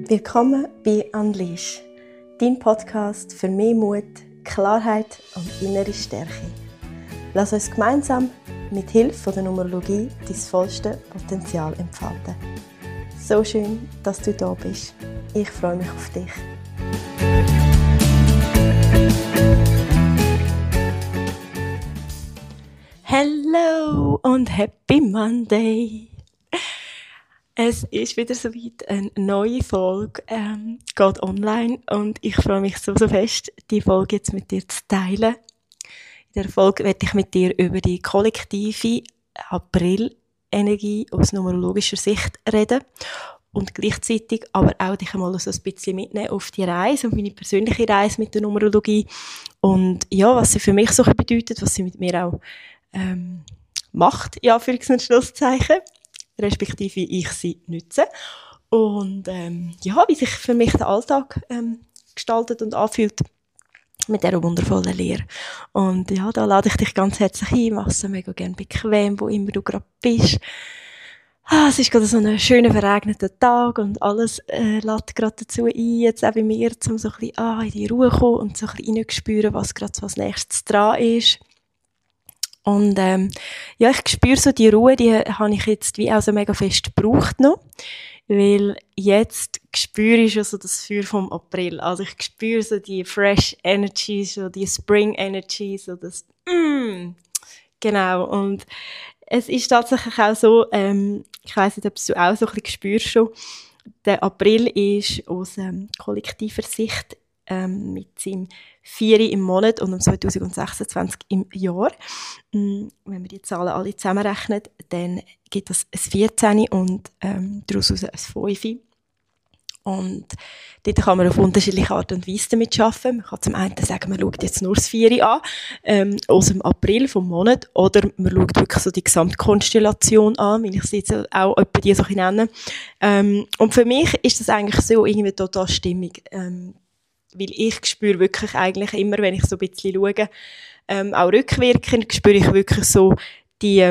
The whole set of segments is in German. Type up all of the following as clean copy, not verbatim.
Willkommen bei Unleash, dein Podcast für mehr Mut, Klarheit und innere Stärke. Lass uns gemeinsam mit Hilfe der Numerologie dein vollste Potenzial entfalten. So schön, dass du da bist. Ich freue mich auf dich. Hello und Happy Monday! Es ist wieder soweit, eine neue Folge geht online und ich freue mich so fest, die Folge jetzt mit dir zu teilen. In dieser Folge werde ich mit dir über die kollektive April-Energie aus numerologischer Sicht reden und gleichzeitig aber auch dich einmal so ein bisschen mitnehmen auf die Reise und meine persönliche Reise mit der Numerologie und ja, was sie für mich so bedeutet, was sie mit mir auch macht, ja, für ein Schlusszeichen. Respektive ich sie nutze. Und ja, wie sich für mich der Alltag gestaltet und anfühlt mit dieser wundervollen Lehre. Und ja, da lade ich dich ganz herzlich ein, mach es mega gerne bequem, wo immer du gerade bist. Es ist gerade so ein schöner, verregneter Tag und alles lädt gerade dazu ein, jetzt auch bei mir, um so ein bisschen in die Ruhe zu kommen und so ein bisschen reinzuspüren, was gerade so als nächstes dran ist. Und ja, ich spüre so die Ruhe, die habe ich jetzt wie auch so mega fest gebraucht noch, weil jetzt spüre ich schon so das Feuer vom April. Also ich spüre so die Fresh Energy, so die Spring Energy, so das genau. Und es ist tatsächlich auch so, ich weiss nicht, ob du auch so ein bisschen spürst schon, der April ist aus kollektiver Sicht mit seinem 4 im Monat und um 2026 im Jahr. Wenn wir die Zahlen alle zusammenrechnen, dann gibt es ein 14 und daraus ein 5. Und dort kann man auf unterschiedliche Art und Weise damit arbeiten. Man kann zum einen sagen, man schaut jetzt nur das 4 an, aus dem April vom Monat, oder man schaut wirklich so die Gesamtkonstellation an, weil ich sie jetzt auch etwa die so nenne. Und für mich ist das eigentlich so irgendwie total stimmig. Weil ich spüre wirklich eigentlich immer, wenn ich so ein bisschen schaue, auch rückwirkend, spüre ich wirklich so die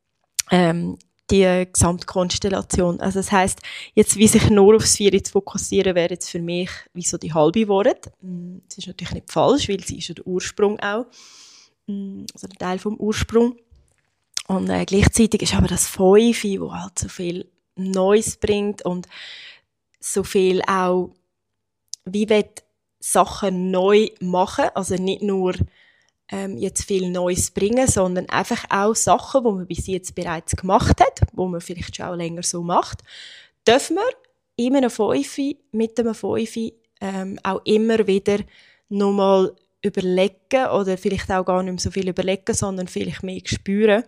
Gesamtkonstellation. Also das heisst, jetzt wie sich nur aufs 4 zu fokussieren, wäre jetzt für mich wie so die halbe Worte. Das ist natürlich nicht falsch, weil sie ist ja der Ursprung auch. Also ein Teil vom Ursprung. Und gleichzeitig ist aber das 5, wo halt so viel Neues bringt und so viel auch, wie wird Sachen neu machen, also nicht nur jetzt viel Neues bringen, sondern einfach auch Sachen, die man bis jetzt bereits gemacht hat, wo man vielleicht schon auch länger so macht, dürfen wir in einem 5, mit einem 5 auch immer wieder nochmal überlegen oder vielleicht auch gar nicht mehr so viel überlegen, sondern vielleicht mehr spüren,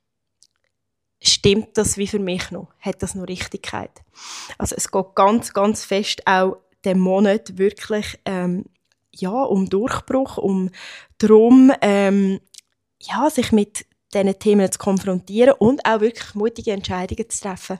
stimmt das wie für mich noch? Hat das noch Richtigkeit? Also es geht ganz, ganz fest auch den Monat wirklich um Durchbruch, um darum, sich mit diesen Themen zu konfrontieren und auch wirklich mutige Entscheidungen zu treffen.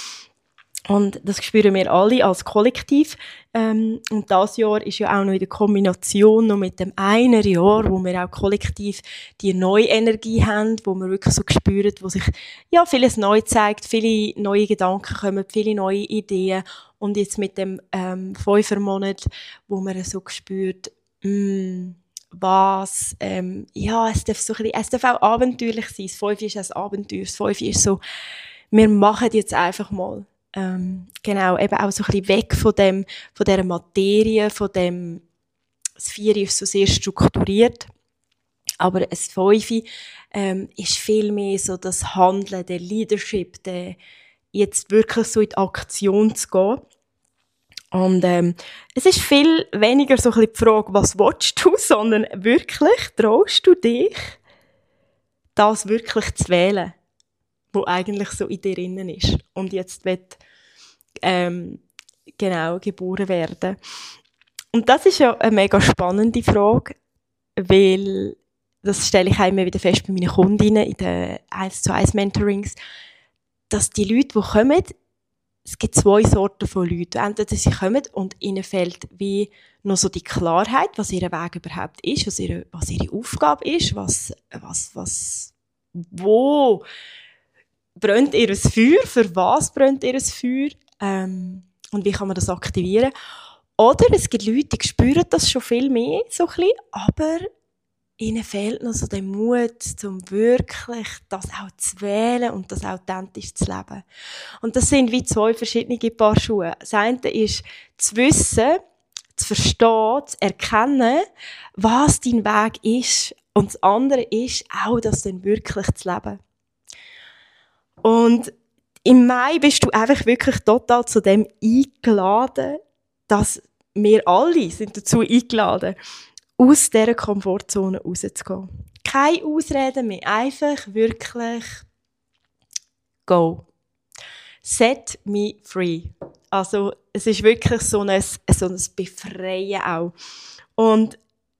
Und das spüren wir alle als Kollektiv. Und das Jahr ist ja auch noch in der Kombination noch mit dem einen Jahr, wo wir auch kollektiv die neue Energie haben, wo wir wirklich so spüren, wo sich vieles neu zeigt, viele neue Gedanken kommen, viele neue Ideen. Und jetzt mit dem 5er-Monat, wo man so spürt, es darf es darf auch abenteuerlich sein. Das 5 ist ein Abenteuer. Das 5 ist so, wir machen jetzt einfach mal. Genau, eben auch so ein bisschen weg von dieser Materie, das 4 ist so sehr strukturiert, aber ein 5 ist viel mehr so das Handeln, der Leadership, jetzt wirklich so in die Aktion zu gehen. Und es ist viel weniger so ein bisschen die Frage, was willst du, sondern wirklich, traust du dich, das wirklich zu wählen, wo eigentlich so in dir innen ist und jetzt wird geboren werden. Und das ist ja eine mega spannende Frage, weil das stelle ich auch immer wieder fest bei meinen Kundinnen in den 1:1 Mentorings, dass die Leute, die kommen, es gibt 2 Sorten von Leuten. Entweder sie kommen und ihnen fehlt wie noch so die Klarheit, was ihr Weg überhaupt ist, was ihre Aufgabe ist, wo brennt ihr Feuer, für was brennt ihr Feuer, und und wie kann man das aktivieren. Oder es gibt Leute, die spüren das schon viel mehr, so ein bisschen, aber ihnen fehlt noch so der Mut, um wirklich das auch zu wählen und das authentisch zu leben. Und das sind wie 2 verschiedene Paar Schuhe. Das eine ist zu wissen, zu verstehen, zu erkennen, was dein Weg ist. Und das andere ist auch, das dann wirklich zu leben. Und im Mai bist du einfach wirklich total zu dem eingeladen, dass wir alle sind dazu eingeladen, aus dieser Komfortzone rauszugehen. Keine Ausreden mehr, einfach wirklich go. Set me free. Also es ist wirklich so ein Befreien auch. Und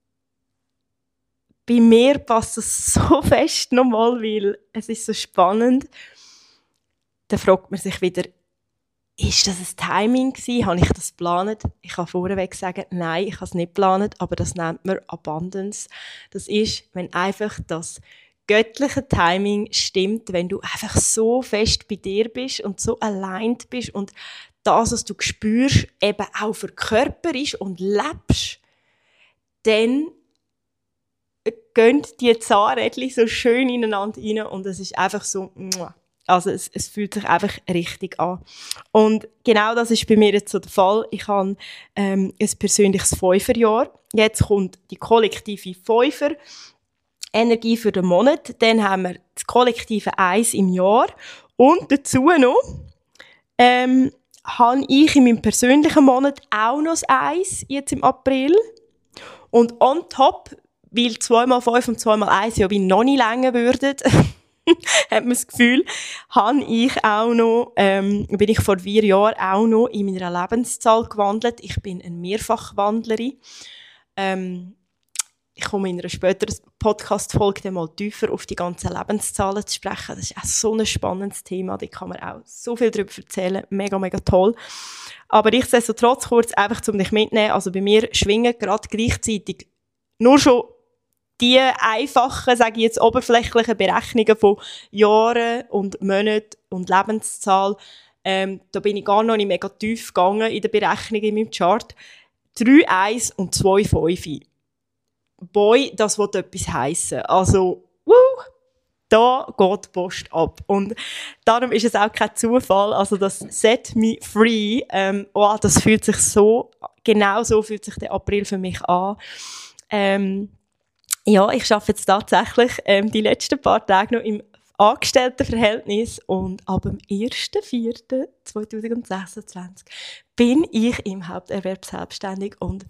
bei mir passt es so fest nochmal, weil es ist so spannend. Da fragt man sich wieder, ist das ein Timing gewesen? Habe ich das geplant? Ich kann vorweg sagen, nein, ich habe es nicht geplant, aber das nennt man Abundance. Das ist, wenn einfach das göttliche Timing stimmt, wenn du einfach so fest bei dir bist und so aligned bist und das, was du spürst, eben auch verkörperst und lebst, dann gehen die Zahnrädchen so schön ineinander rein und es ist einfach so, also es fühlt sich einfach richtig an. Und genau das ist bei mir jetzt so der Fall. Ich habe ein persönliches 5er-Jahr. Jetzt kommt die kollektive 5er-Energie für den Monat. Dann haben wir das kollektive 1 im Jahr. Und dazu noch habe ich in meinem persönlichen Monat auch noch das 1, jetzt im April. Und on top, weil 2x5 und 2x1 ja wie noch nicht länger würden, hat man das Gefühl, habe ich auch noch, bin ich vor 4 Jahren auch noch in meiner Lebenszahl gewandelt. Ich bin eine Mehrfachwandlerin. Ich komme in einer späteren Podcast-Folge dann mal tiefer auf die ganzen Lebenszahlen zu sprechen. Das ist auch so ein spannendes Thema. Da kann man auch so viel darüber erzählen. Mega, mega toll. Aber nichtsdestotrotz kurz einfach, um dich mitzunehmen. Also bei mir schwingen gerade gleichzeitig nur schon die einfachen, sage ich jetzt, oberflächlichen Berechnungen von Jahren und Monaten und Lebenszahl, da bin ich gar noch nicht mega tief gegangen in der Berechnung in meinem Chart. 3 1 und 2 5. Boy, das will etwas heissen. Also, da geht die Post ab. Und darum ist es auch kein Zufall. Also das Set Me Free, das fühlt sich so, genau so fühlt sich der April für mich an. Ja, ich arbeite jetzt tatsächlich die letzten paar Tage noch im Angestelltenverhältnis und ab dem 1.4.2026 bin ich im Haupterwerb selbstständig und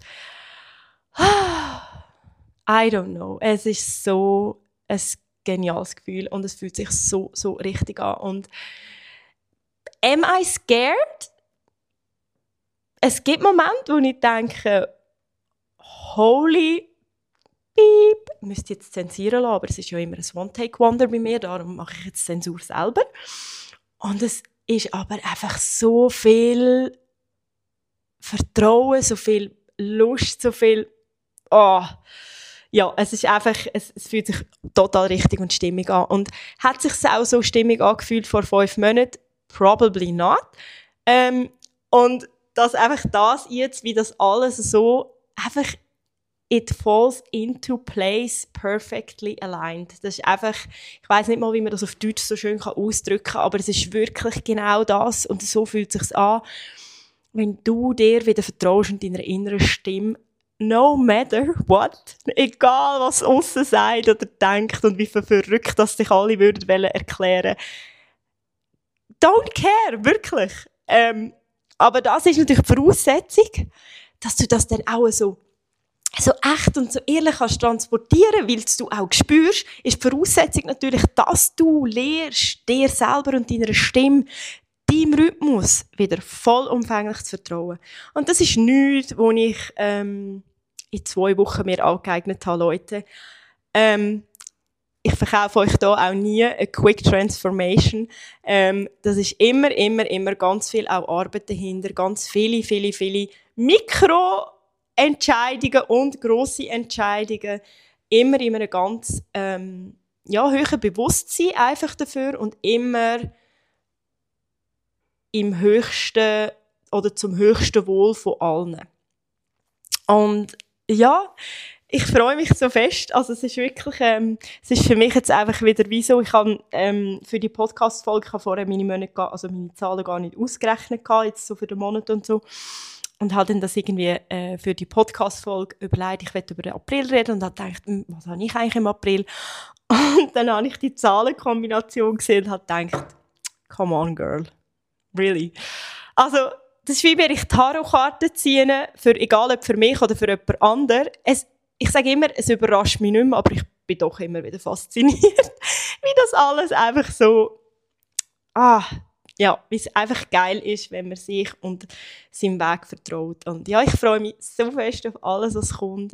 I don't know, es ist so ein geniales Gefühl und es fühlt sich so, so richtig an. Und am I scared? Es gibt Momente, wo ich denke, holy Piep, müsste jetzt zensieren lassen, aber es ist ja immer ein One-Take-Wonder bei mir, darum mache ich jetzt Zensur selber. Und es ist aber einfach so viel Vertrauen, so viel Lust, so viel, ja, es ist einfach, es fühlt sich total richtig und stimmig an. Und hat sich auch so stimmig angefühlt vor 5 Monaten? Probably not. Und dass einfach das jetzt, wie das alles so einfach it falls into place perfectly aligned. Das ist einfach, ich weiss nicht mal, wie man das auf Deutsch so schön ausdrücken kann, aber es ist wirklich genau das und so fühlt es sich an, wenn du dir wieder vertraust und deiner inneren Stimme, no matter what, egal was aussen sagt oder denkt und wie verrückt das dich alle würden erklären, don't care, wirklich. Aber das ist natürlich die Voraussetzung, dass du das dann auch so echt und so ehrlich kannst transportieren, weil du auch spürst, ist die Voraussetzung natürlich, dass du lernst, dir selber und deiner Stimme, deinem Rhythmus wieder vollumfänglich zu vertrauen. Und das ist nichts, was ich in 2 Wochen mir angeeignet habe, Leute. Ich verkaufe euch da auch nie eine Quick Transformation. Das ist immer ganz viel auch Arbeit dahinter, ganz viele Mikroentscheidungen und grosse Entscheidungen, immer in einem ganz höheren Bewusstsein einfach dafür und immer im höchsten oder zum höchsten Wohl von allen. Und ja, ich freue mich so fest. Also es ist wirklich, es ist für mich jetzt einfach wieder wie so, ich habe für die Podcast-Folge vorher meine Zahlen gar nicht ausgerechnet gehabt, jetzt so für den Monat und so. Und habe dann das irgendwie für die Podcast-Folge überlegt, ich werde über den April reden und habe gedacht, was habe ich eigentlich im April? Und dann habe ich die Zahlenkombination gesehen und habe gedacht, come on, girl. Really? Also, das ist wie wenn ich Tarotkarten ziehe, egal ob für mich oder für jemand anderen. Ich sage immer, es überrascht mich nicht mehr, aber ich bin doch immer wieder fasziniert, wie das alles einfach so, wie es einfach geil ist, wenn man sich und seinem Weg vertraut. Und ja, ich freue mich so fest auf alles, was kommt.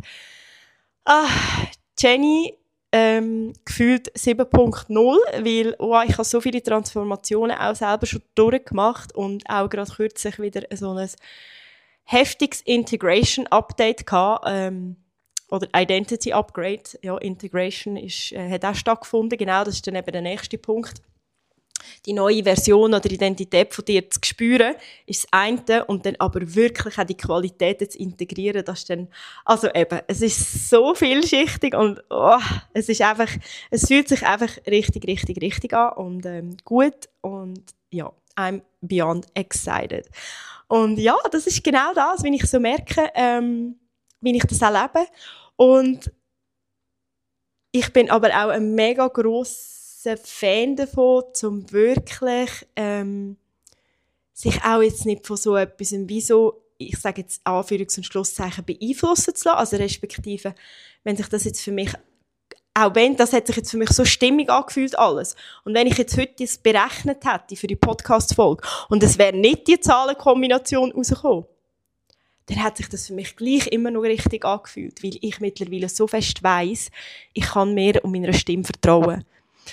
Jenny, gefühlt 7.0, weil ich habe so viele Transformationen auch selber schon durchgemacht und auch gerade kürzlich wieder so ein heftiges Integration-Update gehabt, oder Identity Upgrade. Ja, Integration hat auch stattgefunden, genau, das ist dann eben der nächste Punkt. Die neue Version oder Identität von dir zu spüren, ist das eine, und dann aber wirklich auch die Qualitäten zu integrieren, das ist dann, also eben, es ist so vielschichtig und es fühlt sich einfach richtig an und gut und ja, I'm beyond excited. Und ja, das ist genau das, wenn ich so merke, wie ich das erlebe. Und ich bin aber auch ein mega grosser Fan davon, um wirklich sich auch jetzt nicht von so etwas wie so, ich sage jetzt Anführungs- und Schlusszeichen, beeinflussen zu lassen. Also respektive, wenn sich das jetzt für mich, auch wenn, das hat sich jetzt für mich so stimmig angefühlt alles. Und wenn ich jetzt heute das berechnet hätte für die Podcast-Folge und es wäre nicht die Zahlenkombination rausgekommen, dann hat sich das für mich gleich immer noch richtig angefühlt, weil ich mittlerweile so fest weiss, ich kann mir und meiner Stimme vertrauen.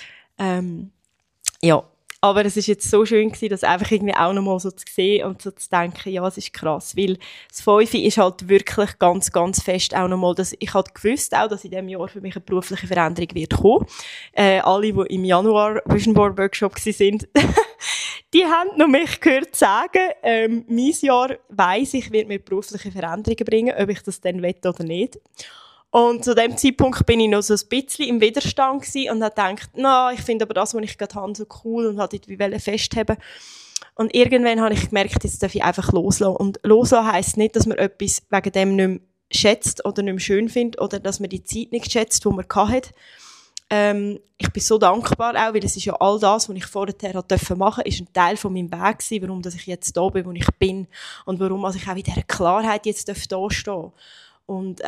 Ja, aber es ist jetzt so schön gewesen, das einfach irgendwie auch nochmal so zu sehen und so zu denken, ja, es ist krass, weil das 5 ist halt wirklich ganz, ganz fest auch nochmal, dass ich halt gewusst auch, dass in diesem Jahr für mich eine berufliche Veränderung wird kommen. Alle, die im Januar Vision Board Workshop sind, die haben noch mich gehört sagen, mein Jahr weiss ich, wird mir berufliche Veränderungen bringen, ob ich das dann will oder nicht. Und zu dem Zeitpunkt bin ich noch so ein bisschen im Widerstand gewesen und habe gedacht, ich finde aber das, was ich gerade habe, so cool und wollte dort festheben. Und irgendwann habe ich gemerkt, jetzt darf ich einfach loslassen. Und loslassen heisst nicht, dass man etwas wegen dem nicht mehr schätzt oder nicht mehr schön findet oder dass man die Zeit nicht schätzt, die man hatte. Ich bin so dankbar auch, weil es ist ja all das, was ich vorher machen durfte, ist ein Teil von meinem Weg gewesen, warum dass ich jetzt da bin, wo ich bin und warum ich auch in dieser Klarheit jetzt da stehen darf. Und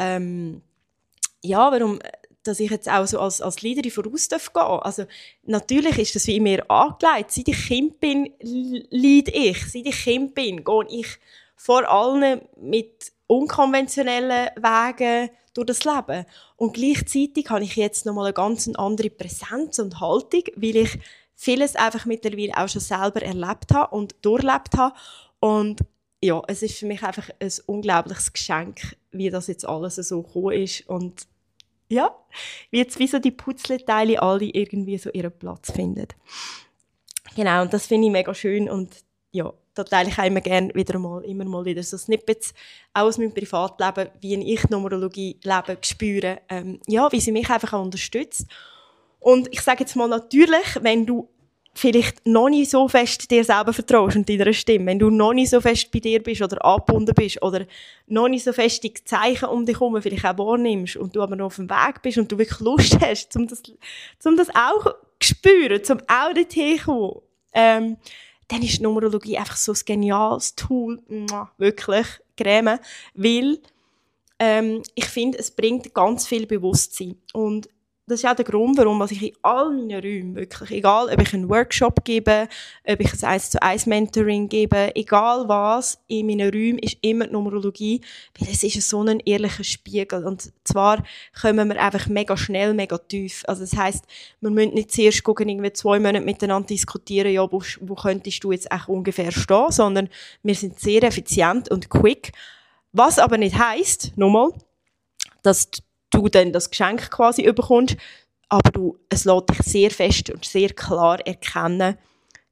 warum dass ich jetzt auch so als Leaderin voraus darf gehen. Also natürlich ist das wie in mir angelegt. Seit ich Kind bin, leide ich. Seit ich Kind bin, gehe ich vor allem mit unkonventionellen Wegen durch das Leben. Und gleichzeitig habe ich jetzt nochmal eine ganz andere Präsenz und Haltung, weil ich vieles einfach mittlerweile auch schon selber erlebt habe und durchlebt habe. Und ja, es ist für mich einfach ein unglaubliches Geschenk, wie das jetzt alles so gekommen ist. Und ja, wie jetzt wie so die Puzzleteile alle irgendwie so ihren Platz finden. Genau, und das finde ich mega schön und ja, da teile ich auch immer gerne immer mal wieder so Snippets, auch aus meinem Privatleben, wie ich Numerologie lebe, spüre, wie sie mich einfach auch unterstützt. Und ich sage jetzt mal natürlich, wenn du vielleicht noch nicht so fest dir selber vertraust und deiner Stimme, wenn du noch nicht so fest bei dir bist oder angebunden bist oder noch nicht so fest die Zeichen um dich herum vielleicht auch wahrnimmst und du aber noch auf dem Weg bist und du wirklich Lust hast, um das auch zu spüren, um auch dorthin zu kommen, dann ist die Numerologie einfach so ein geniales Tool, wirklich, Creme, weil ich finde, es bringt ganz viel Bewusstsein. Und das ist auch der Grund, warum ich in all meinen Räumen, wirklich, egal ob ich einen Workshop gebe, ob ich ein 1:1 Mentoring gebe, egal was, in meinen Räumen ist immer die Numerologie, weil es ist so ein ehrlicher Spiegel. Und zwar kommen wir einfach mega schnell, mega tief. Also das heisst, wir müssen nicht zuerst gucken, irgendwie 2 Monate miteinander diskutieren, ja, wo könntest du jetzt echt ungefähr stehen, sondern wir sind sehr effizient und quick. Was aber nicht heisst, nochmal, dass du dann das Geschenk quasi bekommst, aber es lässt dich sehr fest und sehr klar erkennen,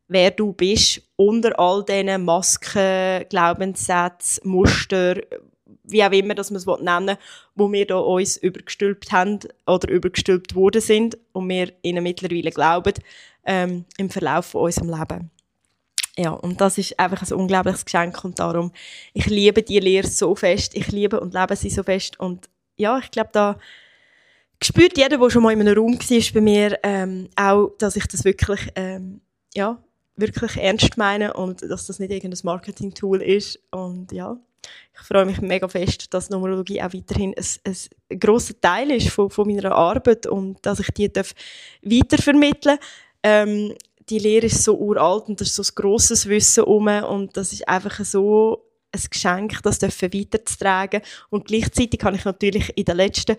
wer du bist, unter all diesen Masken, Glaubenssätzen, Muster, wie auch immer, dass man es nennen will, wo wir da uns übergestülpt haben oder übergestülpt worden sind und wir ihnen mittlerweile glauben, im Verlauf von unserem Leben. Ja, und das ist einfach ein unglaubliches Geschenk und darum, ich liebe die Lehre so fest, ich liebe und lebe sie so fest und ja, ich glaube, da spürt jeder, der schon mal in einem Raum war bei mir, auch, dass ich das wirklich, wirklich ernst meine und dass das nicht irgendein Marketing-Tool ist und ja, ich freue mich mega fest, dass Numerologie auch weiterhin ein grosser Teil ist von meiner Arbeit und dass ich die weitervermitteln darf. Die Lehre ist so uralt und da ist so ein grosses Wissen herum und das ist einfach so ein Geschenk, das weiterzutragen. Und gleichzeitig habe ich natürlich in den letzten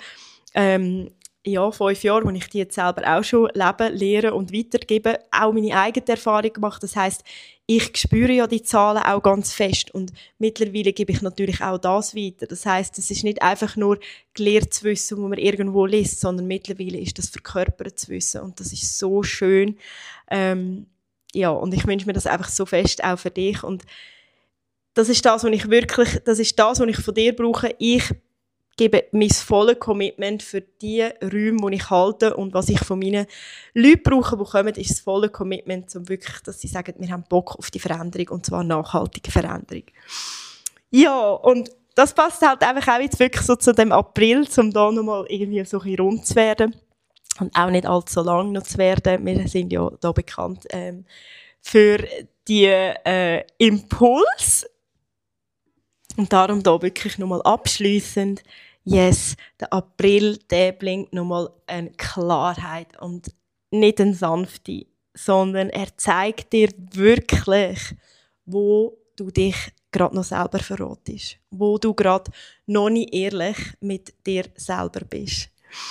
5 Jahren, wo ich die jetzt selber auch schon lebe, lehre und weitergebe, auch meine eigene Erfahrung gemacht. Das heisst, ich spüre ja die Zahlen auch ganz fest und mittlerweile gebe ich natürlich auch das weiter. Das heisst, es ist nicht einfach nur gelehrtes Wissen, wo man irgendwo liest, sondern mittlerweile ist das verkörpertes Wissen und das ist so schön. Und ich wünsche mir das einfach so fest auch für dich und das ist das, was ich von dir brauche. Ich gebe mein volles Commitment für die Räume, die ich halte und was ich von meinen Leuten brauche, die kommen, ist das volle Commitment, um wirklich, dass sie sagen, wir haben Bock auf die Veränderung und zwar nachhaltige Veränderung. Ja, und das passt halt einfach auch jetzt wirklich so zu dem April, um da nochmal irgendwie so ein bisschen rund zu werden und auch nicht allzu lang noch zu werden. Wir sind ja da bekannt für die Impuls. Und darum da wirklich nochmal abschliessend. Yes, der April, der bringt nochmal eine Klarheit und nicht eine sanfte, sondern er zeigt dir wirklich, wo du dich gerade noch selber verratest. Wo du gerade noch nicht ehrlich mit dir selber bist.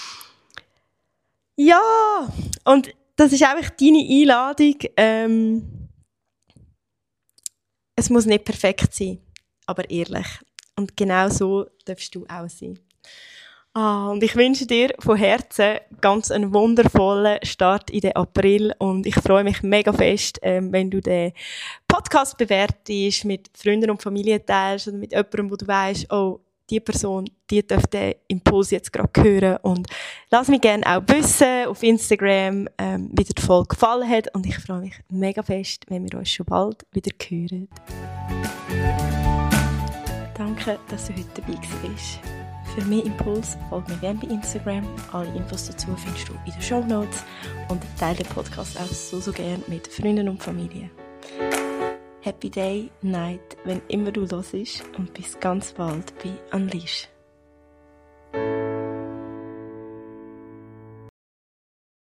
Ja, und das ist einfach deine Einladung. Es muss nicht perfekt sein, aber ehrlich. Und genau so darfst du auch sein. Und ich wünsche dir von Herzen ganz einen wundervollen Start in den April und ich freue mich mega fest, wenn du den Podcast bewertest, mit Freunden und Familie teilst oder mit jemandem, wo du weißt, oh, die Person, die darf den Impuls jetzt gerade hören und lass mich gerne auch wissen auf Instagram, wie dir die Folge gefallen hat und ich freue mich mega fest, wenn wir uns schon bald wieder hören. Danke, dass du heute dabei warst. Für mehr Impuls folge mir gerne bei Instagram. Alle Infos dazu findest du in den Shownotes und teile den Podcast auch so gerne mit Freunden und Familie. Happy Day, Night, wenn immer du los bist und bis ganz bald bei Unleash.